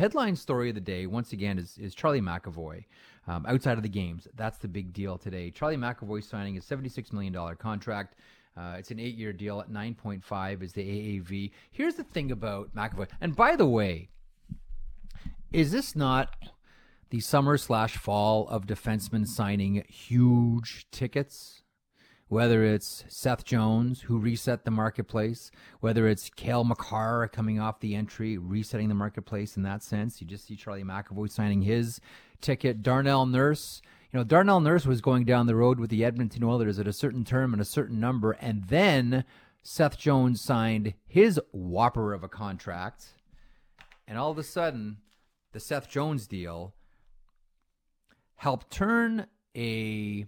headline story of the day, once again, is Charlie McAvoy. Outside of the games, that's the big deal today. Charlie McAvoy signing a $76 million contract. It's an 8-year deal at 9.5 is the AAV. Here's the thing about McAvoy. And by the way, is this not the summer/fall of defensemen signing huge tickets? Whether it's Seth Jones, who reset the marketplace, whether it's Cale Makar coming off the entry, resetting the marketplace in that sense. You just see Charlie McAvoy signing his ticket. Darnell Nurse. Darnell Nurse was going down the road with the Edmonton Oilers at a certain term and a certain number, and then Seth Jones signed his whopper of a contract, and all of a sudden, the Seth Jones deal helped turn a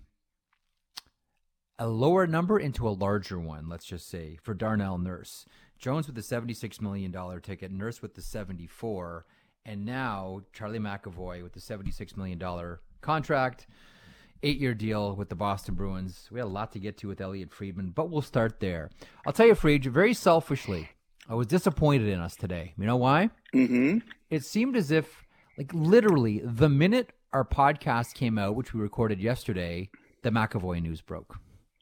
lower number into a larger one, let's just say, for Darnell Nurse. Jones with the $76 million ticket, Nurse with the $74, and now Charlie McAvoy with the $76 million contract, 8-year deal with the Boston Bruins. We had a lot to get to with Elliot Friedman, but we'll start there. I'll tell you, Fried, very selfishly, I was disappointed in us today. You know why? Mm-hmm. It seemed as if, literally, the minute our podcast came out, which we recorded yesterday, the McAvoy news broke.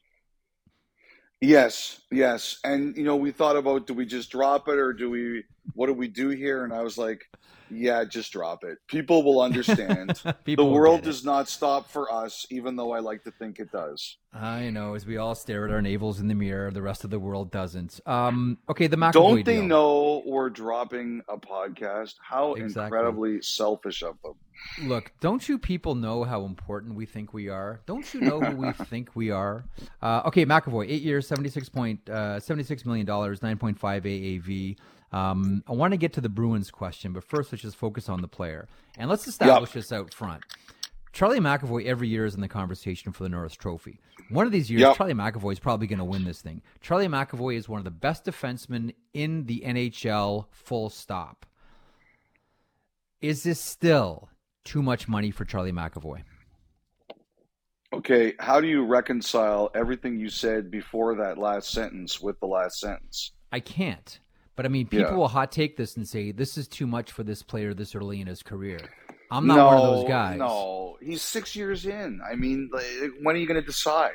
Yes. And, we thought about, do we just drop it or what do we do here? And I was like, yeah, just drop it. People will understand. The world does not stop for us, even though I like to think it does. I know. As we all stare at our navels in the mirror, the rest of the world doesn't. Okay, the McAvoy Don't they deal. know we're dropping a podcast? How incredibly selfish of them. Look, don't you people know how important we think we are? Don't you know who we think we are? Okay, McAvoy, 8 years, $76 million, 9.5 AAV. I want to get to the Bruins question, but first let's just focus on the player. And let's establish this out front. Charlie McAvoy every year is in the conversation for the Norris Trophy. One of these years, Charlie McAvoy is probably going to win this thing. Charlie McAvoy is one of the best defensemen in the NHL, full stop. Is this still too much money for Charlie McAvoy? Okay, how do you reconcile everything you said before that last sentence with the last sentence? I can't. But, people will hot take this and say, this is too much for this player this early in his career. I'm not one of those guys. No, he's 6 years in. When are you going to decide?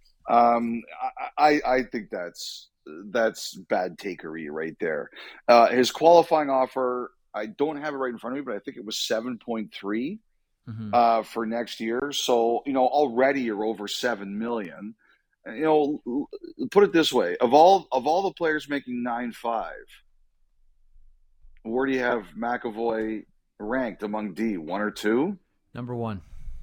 I think that's bad takery right there. His qualifying offer, I don't have it right in front of me, but I think it was 7.3 for next year. So, already you're over $7 million. Put it this way: of all the players making 9.5, where do you have McAvoy ranked among D? 1 or 2? Number 1.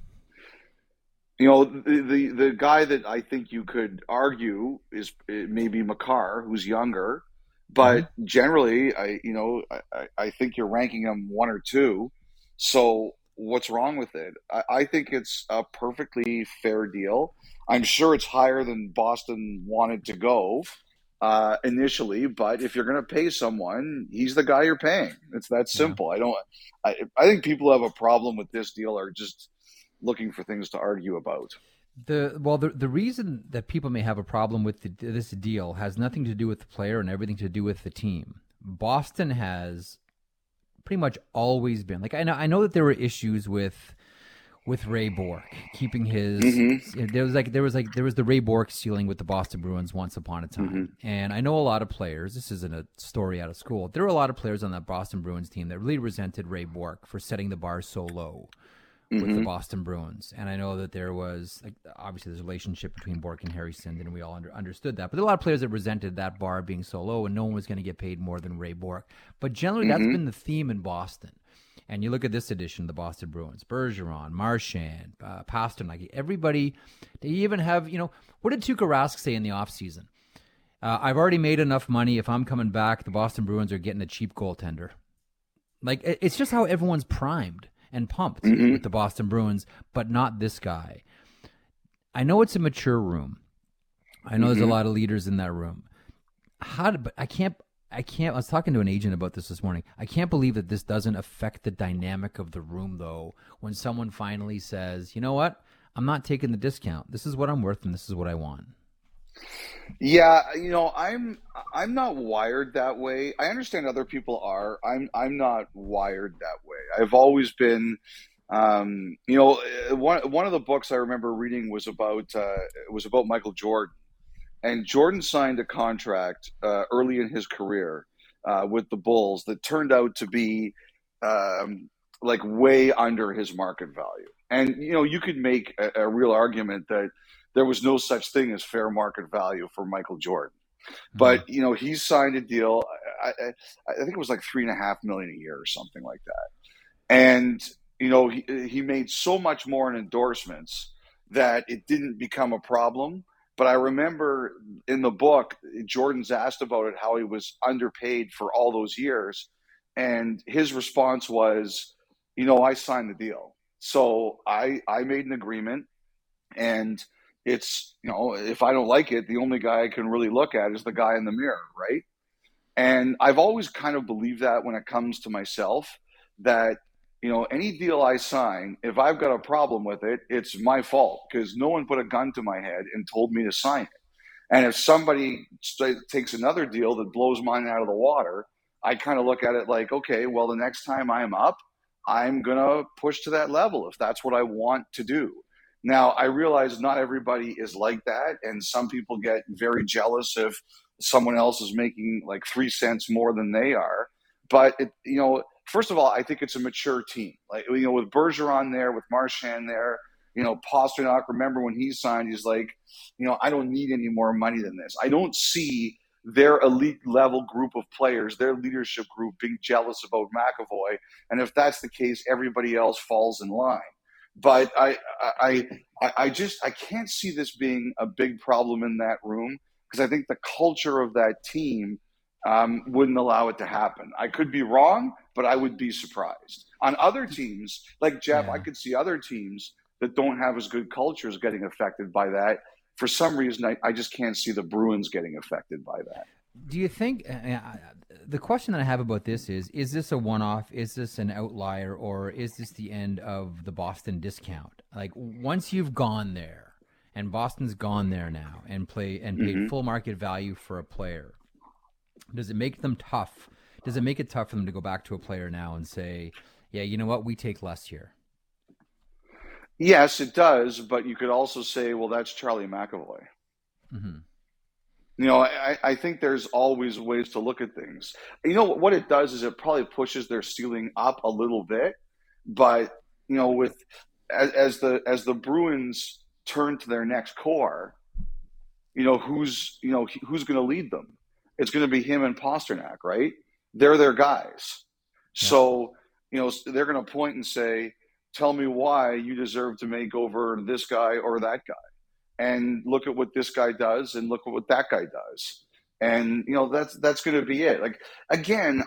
The guy that I think you could argue is maybe Makar, who's younger, but generally, I think you're ranking him 1 or 2. So what's wrong with it? I think it's a perfectly fair deal. I'm sure it's higher than Boston wanted to go initially, but if you're going to pay someone, he's the guy you're paying. It's that simple. I think people who have a problem with this deal are just looking for things to argue about. The reason that people may have a problem with this deal has nothing to do with the player and everything to do with the team. Boston has pretty much always been I know that there were issues with Ray Bourque keeping his. There was the Ray Bourque ceiling with the Boston Bruins once upon a time, and I know a lot of players. This isn't a story out of school. There were a lot of players on that Boston Bruins team that really resented Ray Bourque for setting the bar so low with the Boston Bruins, and I know that there was obviously there's a relationship between Bourque and Harry Sinden, and we all understood that. But there are a lot of players that resented that bar being so low, and no one was going to get paid more than Ray Bourque. But generally, that's been the theme in Boston. And you look at this edition of the Boston Bruins: Bergeron, Marchand, Pasternak, everybody. They even have, what did Tuukka Rask say in the offseason? I've already made enough money. If I'm coming back, the Boston Bruins are getting a cheap goaltender. It's just how everyone's primed and pumped with the Boston Bruins, but not this guy. I know it's a mature room. I know there's a lot of leaders in that room. But I can't. I was talking to an agent about this morning. I can't believe that this doesn't affect the dynamic of the room, though, when someone finally says, you know what? I'm not taking the discount. This is what I'm worth, and this is what I want. Yeah, I'm not wired that way. I understand other people are. I'm not wired that way. I've always been, one of the books I remember reading was about Michael Jordan, and Jordan signed a contract early in his career with the Bulls that turned out to be like way under his market value. And you could make a real argument that there was no such thing as fair market value for Michael Jordan. Hmm. But he signed a deal. I think it was like 3.5 million a year or something like that. And he made so much more in endorsements that it didn't become a problem. But I remember in the book, Jordan's asked about it, how he was underpaid for all those years, and his response was, I signed the deal, so I made an agreement, and it's if I don't like it, the only guy I can really look at is the guy in the mirror, right? And I've always kind of believed that when it comes to myself, that any deal I sign, if I've got a problem with it, it's my fault because no one put a gun to my head and told me to sign it. And if somebody takes another deal that blows mine out of the water, I kind of look at it like, okay, well, the next time I'm up, I'm going to push to that level if that's what I want to do. Now, I realize not everybody is like that, and some people get very jealous if someone else is making like 3 cents more than they are. But first of all, I think it's a mature team. Like with Bergeron there, with Marchand there, Pasternak. Remember when he signed, he's like, I don't need any more money than this. I don't see their elite level group of players, their leadership group, being jealous about McAvoy. And if that's the case, everybody else falls in line. But I can't see this being a big problem in that room because I think the culture of that team wouldn't allow it to happen. I could be wrong, but I would be surprised. On other teams, like Jeff, I Yeah. could see other teams that don't have as good cultures getting affected by that. For some reason, I just can't see the Bruins getting affected by that. Do you think the question that I have about this is this a one-off? Is this an outlier, or is this the end of the Boston discount? Like once you've gone there, and Boston's gone there now and paid Mm-hmm. full market value for a player, does it make them tough? Does it make it tough for them to go back to a player now and say, yeah, you know what, we take less here? Yes, it does, but you could also say, well, that's Charlie McAvoy. Hmm. I think there's always ways to look at things. What it does is it probably pushes their ceiling up a little bit, but with as the Bruins turn to their next core, who's going to lead them? It's going to be him and Pasternak, right? They're their guys. Yeah. So they're going to point and say, "Tell me why you deserve to make over this guy or that guy." And look at what this guy does and look at what that guy does. And that's going to be it. Like again,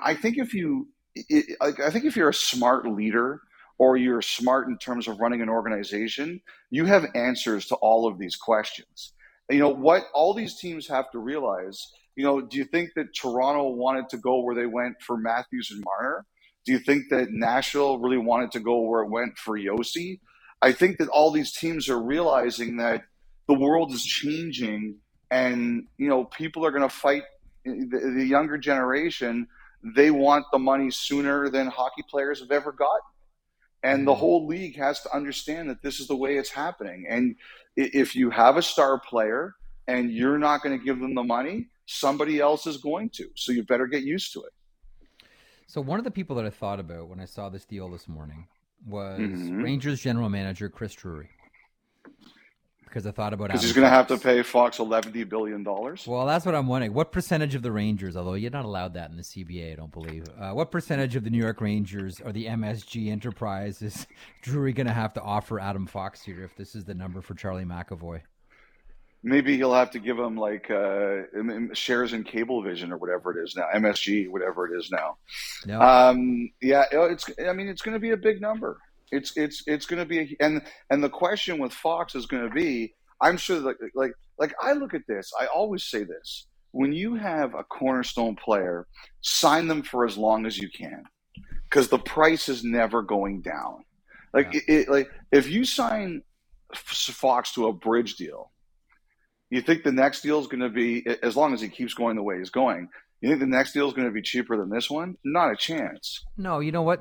I think if you're a smart leader or you're smart in terms of running an organization, you have answers to all of these questions. What all these teams have to realize, do you think that Toronto wanted to go where they went for Matthews and Marner? Do you think that Nashville really wanted to go where it went for Yossi? I think that all these teams are realizing that the world is changing, and people are going to fight. The younger generation, they want the money sooner than hockey players have ever gotten, and the Hmm. whole league has to understand that this is the way it's happening. And if you have a star player and you're not going to give them the money, somebody else is going to, so you better get used to it. So one of the people that I thought about when I saw this deal this morning was Mm-hmm. Rangers general manager Chris Drury, because I thought about Because Adam he's going to have to Fox. pay Fox $11 billion. Well, that's what I'm wondering. What percentage of the Rangers, although you're not allowed that in the CBA, I don't believe, what percentage of the New York Rangers or the MSG enterprise is Drury going to have to offer Adam Fox here if this is the number for Charlie McAvoy? Maybe he'll have to give him like shares in Cablevision or whatever it is now, MSG, whatever it is now. No. Yeah, it's. I mean, it's going to be a big number. It's going to be, and the question with Fox is going to be. I'm sure that like I look at this. I always say this: when you have a cornerstone player, sign them for as long as you can, because the price is never going down. Like Yeah. like if you sign Fox to a bridge deal, You think the next deal is going to be, as long as he keeps going the way he's going, you think the next deal is going to be cheaper than this one? Not a chance. No, you know what?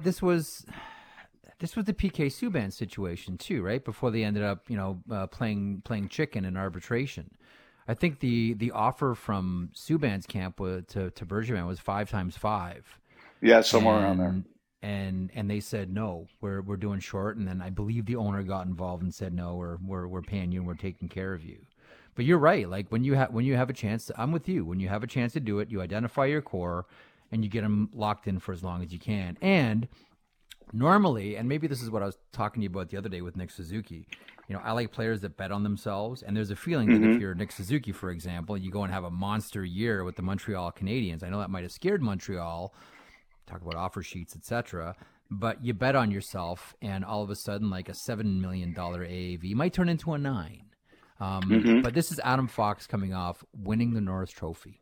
This was the PK Subban situation too, right? Before they ended up, playing chicken in arbitration. I think the offer from Subban's camp to Bergevin was 5 times 5. Yeah, somewhere around there. And they said no, we're doing short. And then I believe the owner got involved and said no, we're paying you and we're taking care of you. But you're right. Like when you have a chance, I'm with you. When you have a chance to do it, you identify your core and you get them locked in for as long as you can. And normally, and maybe this is what I was talking to you about the other day with Nick Suzuki, I like players that bet on themselves. And there's a feeling that if you're Nick Suzuki, for example, you go and have a monster year with the Montreal Canadiens, I know that might have scared Montreal, talk about offer sheets, etc., but you bet on yourself, and all of a sudden, like a $7 million AAV might turn into a 9. But this is Adam Fox coming off winning the Norris Trophy.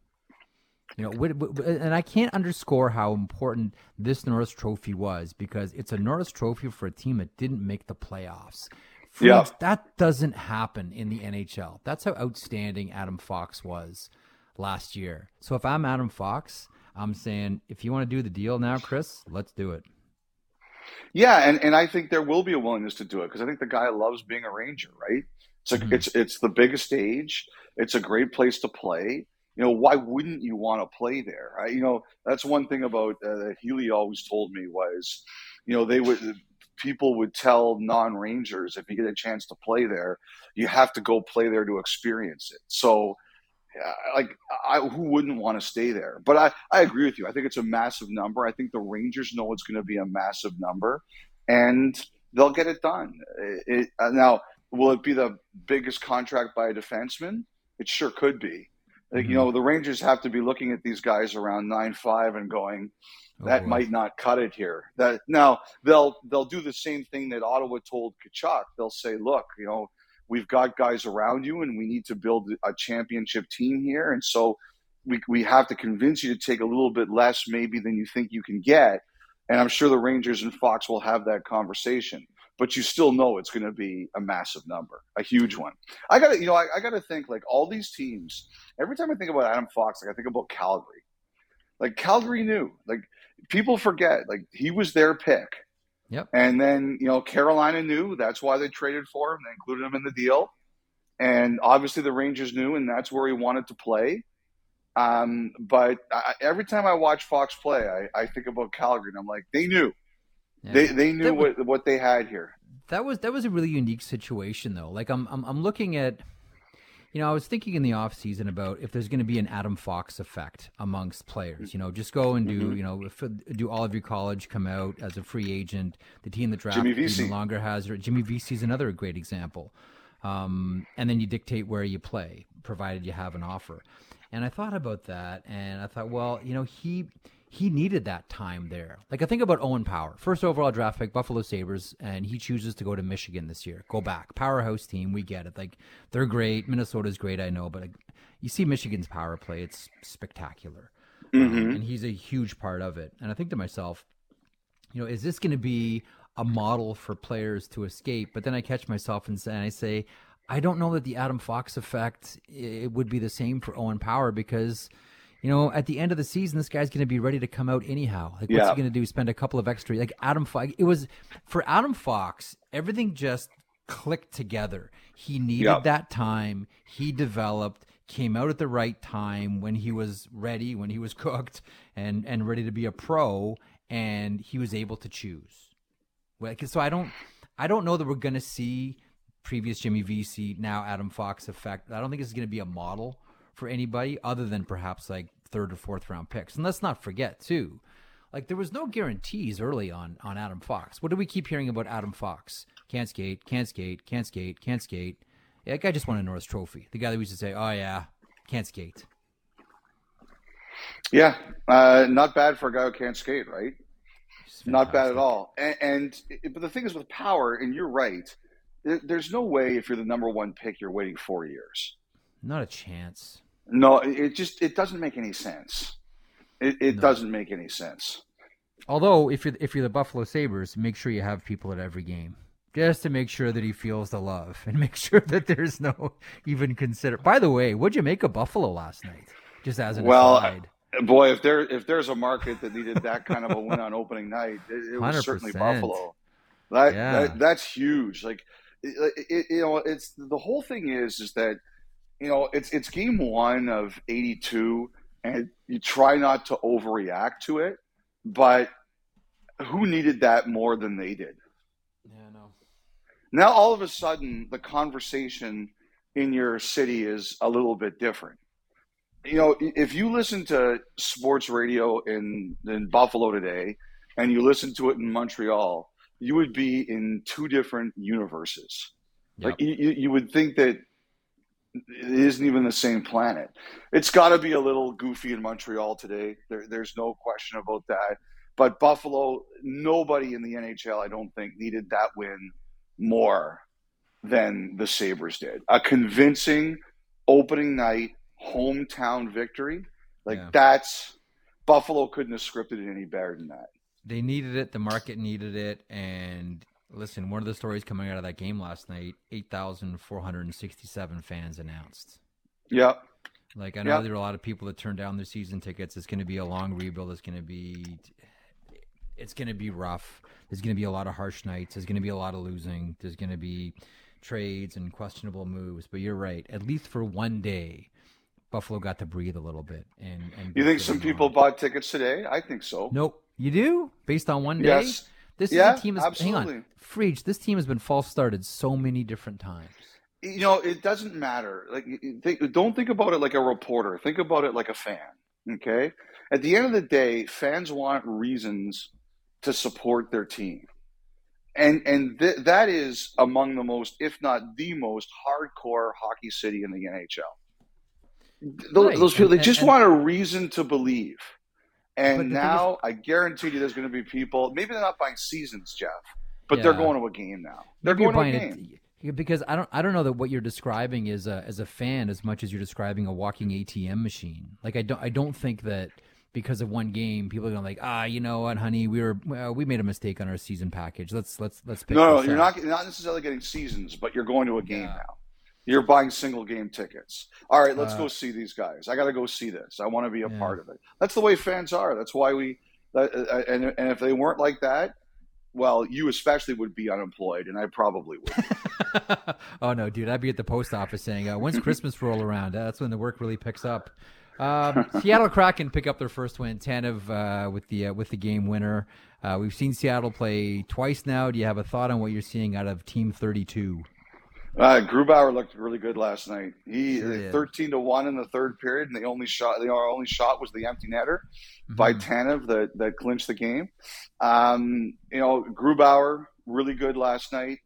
And I can't underscore how important this Norris Trophy was, because it's a Norris Trophy for a team that didn't make the playoffs. Freaks, that doesn't happen in the NHL. That's how outstanding Adam Fox was last year. So if I'm Adam Fox, I'm saying, if you want to do the deal now, Chris, let's do it. Yeah, and I think there will be a willingness to do it, because I think the guy loves being a Ranger, right? It's the biggest stage. It's a great place to play. Why wouldn't you want to play there? That's one thing about that Healy always told me was, people would tell non-Rangers, if you get a chance to play there, you have to go play there to experience it. So, who wouldn't want to stay there? But I agree with you. I think it's a massive number. I think the Rangers know it's going to be a massive number, and they'll get it done. Now, will it be the biggest contract by a defenseman? It sure could be. The Rangers have to be looking at these guys around 9.5 and going, that might not cut it here. That now they'll do the same thing that Ottawa told Tkachuk. They'll say, look, we've got guys around you, and we need to build a championship team here, and so we have to convince you to take a little bit less maybe than you think you can get. And I'm sure the Rangers and Fox will have that conversation. But you still know it's going to be a massive number, a huge one. I got to think, like, all these teams. Every time I think about Adam Fox, I think about Calgary. Like, Calgary knew. Like, people forget. Like, he was their pick. Yep. And then Carolina knew. That's why they traded for him. They included him in the deal. And obviously the Rangers knew, and that's where he wanted to play. But every time I watch Fox play, I think about Calgary, and I'm like, they knew. Yeah. They knew what they had here. That was a really unique situation, though. Like, I'm looking at, I was thinking in the off season about if there's going to be an Adam Fox effect amongst players. Just go and do do all of your college, come out as a free agent. The team that drafted you no longer has. Jimmy Vesey is another great example. And then you dictate where you play, provided you have an offer. And I thought about that, and I thought, well, he needed that time there. Like, I think about Owen Power, first overall draft pick, Buffalo Sabres, and he chooses to go to Michigan this year. Go back. Powerhouse team, we get it. Like, they're great. Minnesota's great, I know. But you see Michigan's power play, it's spectacular. And he's a huge part of it. And I think to myself, is this going to be a model for players to escape? But then I catch myself and I say, I don't know that the Adam Fox effect, it would be the same for Owen Power, because at the end of the season, this guy's going to be ready to come out anyhow. Like, what's he going to do? Spend a couple of extra, like Adam Fox. It was for Adam Fox, everything just clicked together. He needed that time. He developed, came out at the right time when he was ready, when he was cooked and ready to be a pro, and he was able to choose. So I don't know that we're going to see previous Jimmy Vesey, now Adam Fox effect. I don't think it's going to be a model for anybody other than perhaps like third or fourth round picks. And let's not forget too, like, there was no guarantees early on Adam Fox. What do we keep hearing about Adam Fox? Can't skate, can't skate, can't skate, can't skate. Yeah, that guy just won a Norris Trophy. The guy that we used to say, oh yeah, can't skate. Yeah, not bad for a guy who can't skate, right? Not bad at all. But the thing is with Power, and you're right, there's no way if you're the number one pick, you're waiting 4 years. Not a chance. No, it doesn't make any sense. It doesn't make any sense. Although if you're the Buffalo Sabres, make sure you have people at every game. just to make sure that he feels the love and make sure that there's no even consider. By the way, what'd you make of Buffalo last night? Just as an aside. Boy, if there's a market that needed that kind of a win on opening night, it was certainly 100%. Buffalo. That's huge. Like, it's the whole thing is that, it's game one of 82, and you try not to overreact to it, but who needed that more than they did? Yeah, no. Now all of a sudden, the conversation in your city is a little bit different. If you listen to sports radio in Buffalo today and you listen to it in Montreal, you would be in two different universes. Yep. Like you would think that it isn't even the same planet. It's got to be a little goofy in Montreal today. There's no question about that. But Buffalo, nobody in the NHL, I don't think, needed that win more than the Sabres did. A convincing opening night hometown victory, that's Buffalo couldn't have scripted it any better than that. They needed it. The market needed it. And listen, one of the stories coming out of that game last night, 8,467 fans announced. Yeah. Like, I know there are a lot of people that turned down their season tickets. It's going to be a long rebuild. It's going to be rough. There's going to be a lot of harsh nights. There's going to be a lot of losing. There's going to be trades and questionable moves. But you're right. At least for one day, Buffalo got to breathe a little bit. And you think some people bought tickets today? I think so. Nope. You do? Based on one day? Yes. This is a team absolutely. Hang on. Freach, this team has been false started so many different times. It doesn't matter. Like, don't think about it like a reporter. Think about it like a fan. Okay? At the end of the day, fans want reasons to support their team. And that is among the most, if not the most, hardcore hockey city in the NHL. Those people, they just want a reason to believe. And now I guarantee you there's going to be people, maybe they're not buying seasons, Jeff, but they're going to a game now. They're going to a game. Because I don't know that what you're describing is as a fan as much as you're describing a walking ATM machine. Like, I don't think that because of one game people are going like, you know what, honey, we made a mistake on our season package. Let's pick No, you're not necessarily getting seasons, but you're going to a game now. You're buying single game tickets. All right, let's go see these guys. I got to go see this. I want to be a part of it. That's the way fans are. That's why and if they weren't like that, well, you especially would be unemployed, and I probably would. Oh, no, dude. I'd be at the post office saying, when's Christmas roll around? That's when the work really picks up. Seattle Kraken pick up their first win, Tanev with the game winner. We've seen Seattle play twice now. Do you have a thought on what you're seeing out of Team 32? Grubauer looked really good last night. He 13-1 in the third period, and our only shot was the empty netter by Tanev that clinched the game. Grubauer really good last night.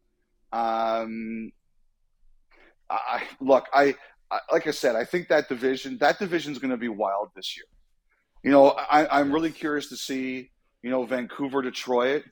Like I said, I think that division's going to be wild this year. I'm really curious to see Vancouver, Detroit.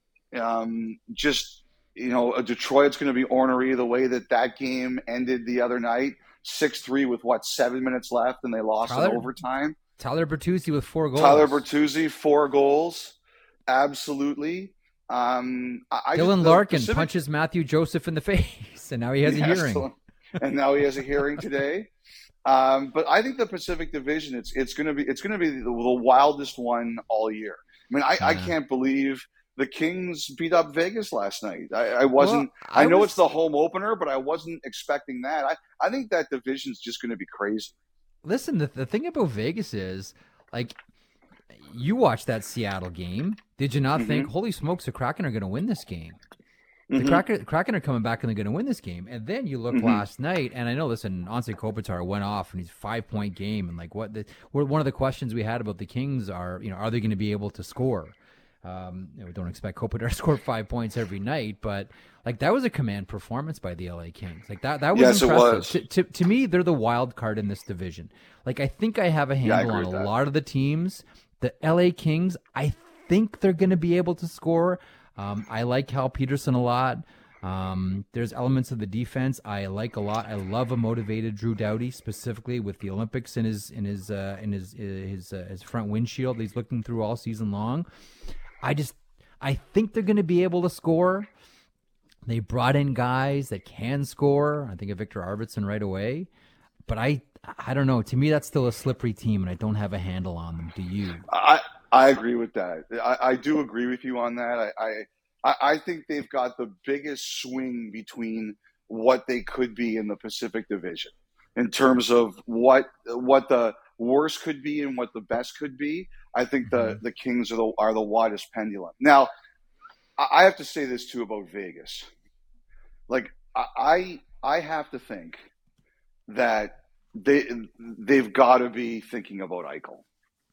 Detroit's going to be ornery the way that game ended the other night, 6-3 with 7 minutes left, and they lost in overtime. Tyler Bertuzzi with 4 goals. Tyler Bertuzzi, 4 goals. Absolutely. Dylan Larkin punches Matthew Joseph in the face, and now he has a hearing. And now he has a hearing today. But I think the Pacific Division, it's going to be the wildest one all year. I mean, I can't believe the Kings beat up Vegas last night. I wasn't. Well, I know it's the home opener, but I wasn't expecting that. I think that division's just going to be crazy. Listen, the thing about Vegas is, like, you watched that Seattle game. Did you not think, holy smokes, the Kraken are going to win this game? The Kraken are coming back and they're going to win this game. And then you look last night, and I know, listen, Anze Kopitar went off in his 5-point game, and like one of the questions we had about the Kings are, are they going to be able to score? We don't expect Kopitar to score 5 points every night, but like that was a command performance by the LA Kings. Like that was impressive. It was. To me, they're the wild card in this division. Like I think I have a handle on a lot of the teams. The LA Kings, I think they're going to be able to score. I like Cal Peterson a lot. There's elements of the defense I like a lot. I love a motivated Drew Doughty, specifically with the Olympics in his front windshield that he's looking through all season long. I think they're going to be able to score. They brought in guys that can score. I think of Victor Arvidsson right away. But I don't know. To me, that's still a slippery team, and I don't have a handle on them. Do you? I agree with that. I do agree with you on that. I think they've got the biggest swing between what they could be in the Pacific Division in terms of what the worst could be and what the best could be. I think the Kings are the widest pendulum. Now, I have to say this too about Vegas. Like I have to think that they've got to be thinking about Eichel.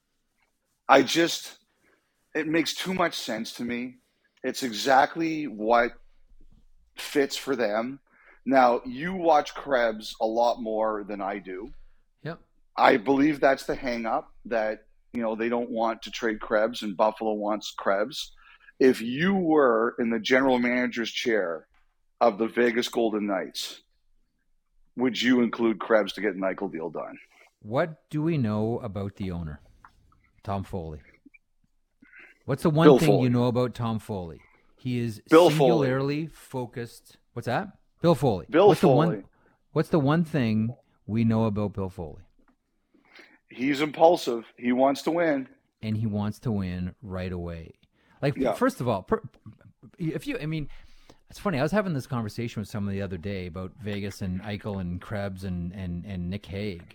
It makes too much sense to me. It's exactly what fits for them. Now, you watch Krebs a lot more than I do. Yep. I believe that's the hang up, that they don't want to trade Krebs and Buffalo wants Krebs. If you were in the general manager's chair of the Vegas Golden Knights, would you include Krebs to get an Eichel deal done? What do we know about the owner, Tom Foley? What's the one thing you know about Tom Foley? He is singularly focused. What's that? Bill Foley. What's the one thing we know about Bill Foley? He's impulsive. He wants to win. And he wants to win right away. First of all, it's funny. I was having this conversation with someone the other day about Vegas and Eichel and Krebs and Nick Hague.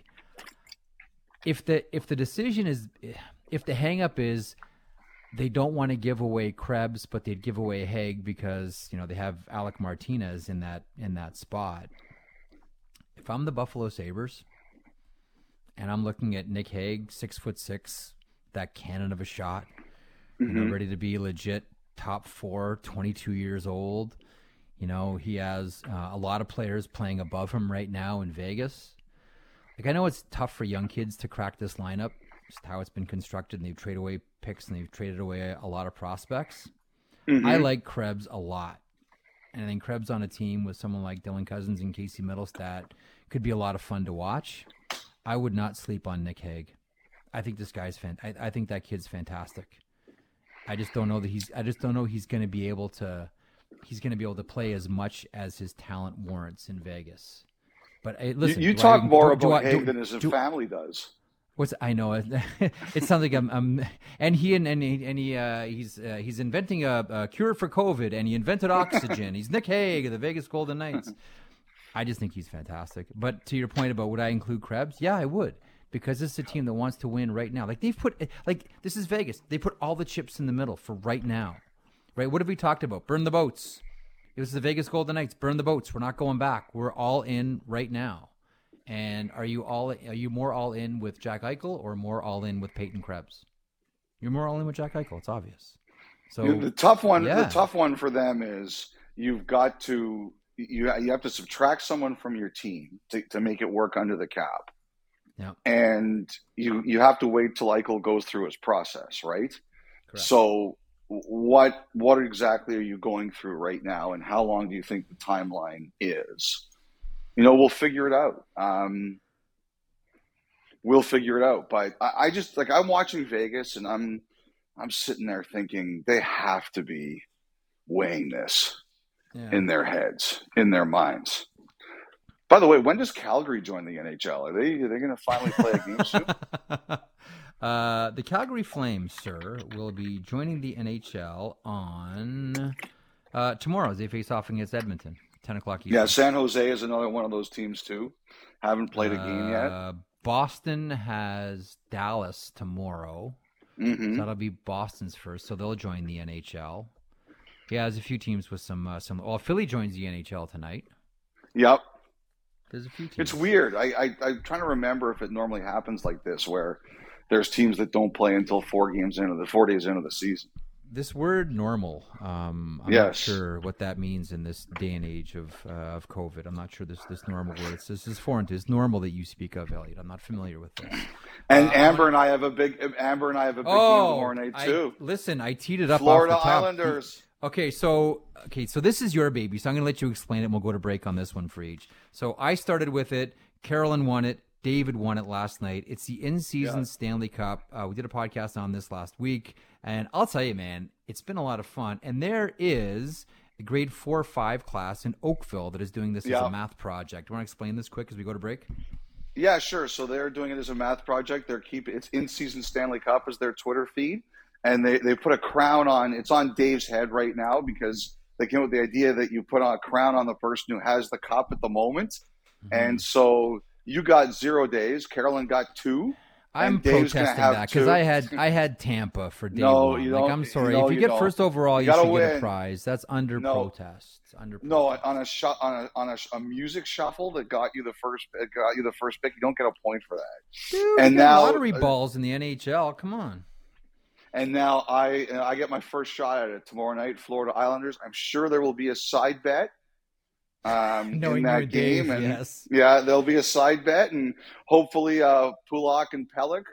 If the decision is, if the hang up is they don't want to give away Krebs, but they'd give away Hague because they have Alec Martinez in that spot. If I'm the Buffalo Sabres and I'm looking at Nick Hague, 6'6", that cannon of a shot, ready to be legit top 4, 22 years old. He has a lot of players playing above him right now in Vegas. I know it's tough for young kids to crack this lineup, just how it's been constructed, and they've traded away picks and they've traded away a lot of prospects. I like Krebs a lot. And I think Krebs on a team with someone like Dylan Cousins and Casey Middlestat could be a lot of fun to watch. I would not sleep on Nick Hague. I think this guy's I think that kid's fantastic. I just don't know that he's going to be able to play as much as his talent warrants in Vegas. But listen, you talk more about Hague than his family does. I know it sounds like I'm and he's inventing a cure for COVID, and he invented oxygen. He's Nick Hague of the Vegas Golden Knights. I just think he's fantastic. But to your point about would I include Krebs? Yeah, I would. Because this is a team that wants to win right now. This is Vegas. They put all the chips in the middle for right now. Right? What have we talked about? Burn the boats. It was the Vegas Golden Knights. Burn the boats. We're not going back. We're all in right now. And are you more all in with Jack Eichel or more all in with Peyton Krebs? You're more all in with Jack Eichel. It's obvious. So the tough one for them is you have to subtract someone from your team to make it work under the cap. Yeah. And you have to wait till Eichel goes through his process, right? Correct. So what exactly are you going through right now, and how long do you think the timeline is? We'll figure it out. But I just I'm watching Vegas, and I'm sitting there thinking they have to be weighing this in their heads, in their minds. By the way, when does Calgary join the NHL? Are they going to finally play a game soon? The Calgary Flames, sir, will be joining the NHL on tomorrow as they face off against Edmonton, 10 o'clock Eastern. Yeah, San Jose is another one of those teams too. Haven't played a game yet. Boston has Dallas tomorrow. So that'll be Boston's first, so they'll join the NHL. Yeah, there's a few teams with some. Well, Philly joins the NHL tonight. Yep. There's a few teams. It's weird. I'm trying to remember if it normally happens like this, where there's teams that don't play until 4 days into the season. This word "normal," I'm not sure what that means in this day and age of COVID. I'm not sure this normal word. This is foreign to. It's normal that you speak of, Elliot. I'm not familiar with this. And Amber and I have a big game tomorrow night too. Listen, I teed it up. Florida off the top. Islanders. Okay, so this is your baby, so I'm going to let you explain it, and we'll go to break on this one for each. So I started with it. Carolyn won it. David won it last night. It's the in-season Stanley Cup. We did a podcast on this last week, and I'll tell you, man, it's been a lot of fun. And there is a grade 4-5 class in Oakville that is doing this as Yeah. a math project. Do you want to explain this quick as we go to break? Yeah, sure. So they're doing it as a math project. It's in-season Stanley Cup as their Twitter feed, and they put a crown on. It's on Dave's head right now because they came up with the idea that you put on a crown on the person who has the cup at the moment. And so you got 0 days. Carolyn got 2. I'm and Dave's gonna protesting have that because 2. I had Tampa for day No, one. you Like, don't. I'm sorry. No, If you you get don't. first overall, You you gotta should get a win. prize. That's under No. protest. It's under No, protest. on a music shuffle that got you the first pick, you don't get a point for that. Dude, And you got now lottery balls in the NHL. Come on. And now I get my first shot at it tomorrow night, Florida Islanders. I'm sure there will be a side bet in Knowing that you, game. Dave, And yes. yeah, there'll be a side bet, and hopefully Pulak and Pelech,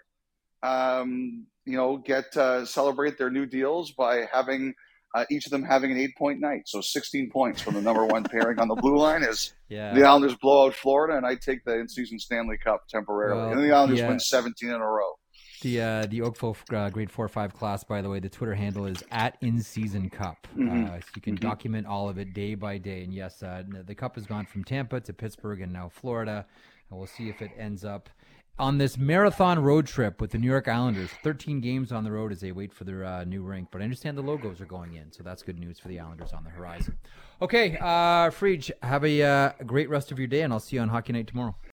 get celebrate their new deals by having each of them having an 8-point night. So 16 points from the number one pairing on the blue line is the Islanders blow out Florida, and I take the in-season Stanley Cup temporarily. Well, and the Islanders win 17 in a row. The Oakville grade 4-5 class, by the way, the Twitter handle is @InSeasonCup. So you can document all of it day by day. And yes, the cup has gone from Tampa to Pittsburgh and now Florida. And we'll see if it ends up on this marathon road trip with the New York Islanders. 13 games on the road as they wait for their new rink. But I understand the logos are going in, so that's good news for the Islanders on the horizon. Okay, Friedge, have a great rest of your day, and I'll see you on Hockey Night tomorrow.